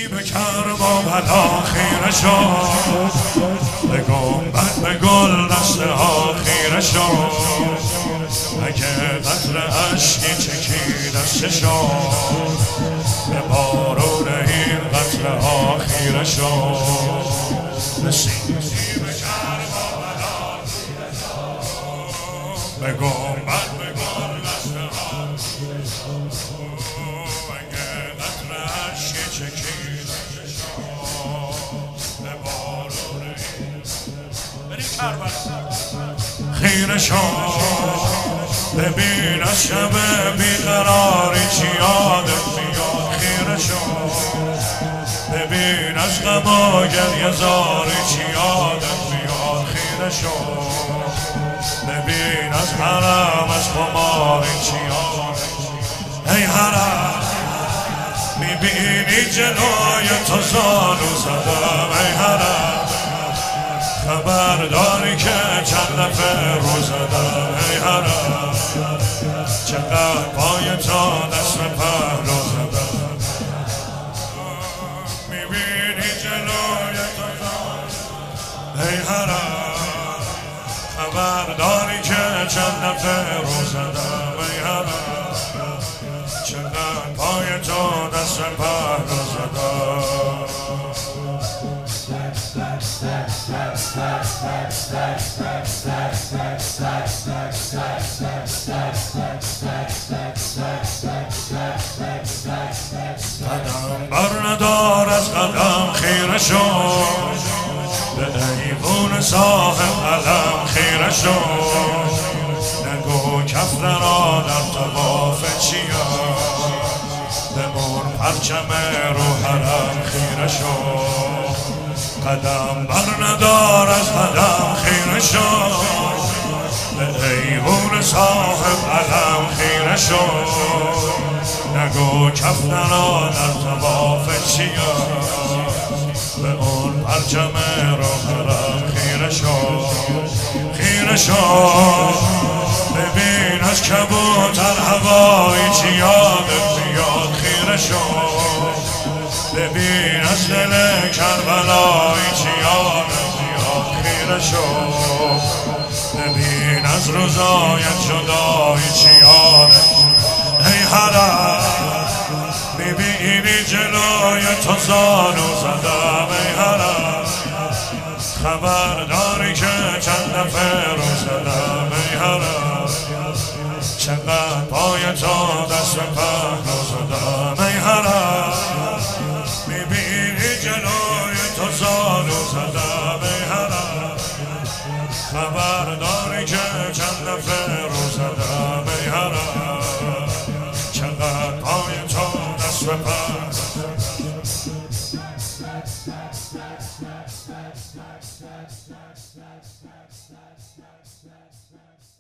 به کربلا خیره شد، به گنبد به گل دسته ها خیره شد، اگه قطره اشکی چکی دسته شد، به بارون این قطره ها خیره شد. رسیدی به کربلا خیره شد، به گنبد به گل دسته ها خیره شد، اگه قطره اشکی چکی دسته شد، به بارون این خیره شد. ببین از شب بیقراری چی یادت میاد خیره شد، ببین از غم و گریه زاری چی یادت میاد خیره شد، ببین از حرم از خماری چی یادت میاد. ای حرم میبینی جلوی تو زانو زدم، ای حرم خبرداری که چند دفعه رو زدم، ای حرم چقدر پای تو دست پهلو زدم. میبینی جلوی تو ای حرم خبرداری که چند دفعه رو زدم، ای حرم چقدر پای تو دست پهلو زدم. قدم بر ندار از قدم خیره شد، به ایوون صاحب علم خیره شد، نگو کفر را در طواف چیا، بمون پرچم رو حرم خیره شد. قدم بر ندار از قدم خیره شد، به ایوون صاحب علم خیره شد، نگو کفن را در طواف چیا، به اون پرچم رو حرم خیره شد. خیره شد ببین از کبوتر هوایی چی یادت میاد خیره شد، ببین از دل کربلایی چی یادت میاد خیره شد، ببین از روزایت جدایی چی یادت. ای حرم میبینی جلوی تو زانو زدم، ای حرم خبرداری که چند دفعه رو زدم، ای حرم چقدر پای تو دست پهلو زدم، ای حرم میبینی جلوی تو زانو زدم، ای حرم خبرداری که چند دفعه رو زدم، ای حرم چقدر پای تو دست پهلو زدم.